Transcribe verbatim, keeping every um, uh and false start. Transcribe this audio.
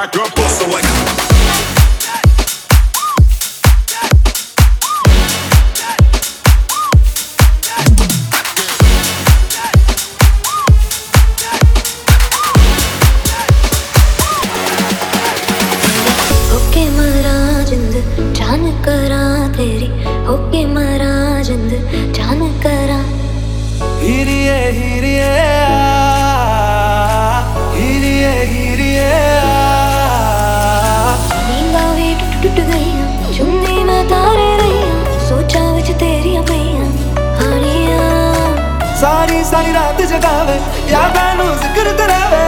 back up, bustle like. होके मरा जिंद जान करा तेरी, होके मरा जिंद जान करा। हीरिए हीरिए हीरिए हीरिए नींदा भी टुट टुट गईयां, चुन्नी मैं तारे रहीयां, सोचा विच तेरियां पईयां हानियां। सारी सारी रात जगावे यादां नूं जिक्र करावे।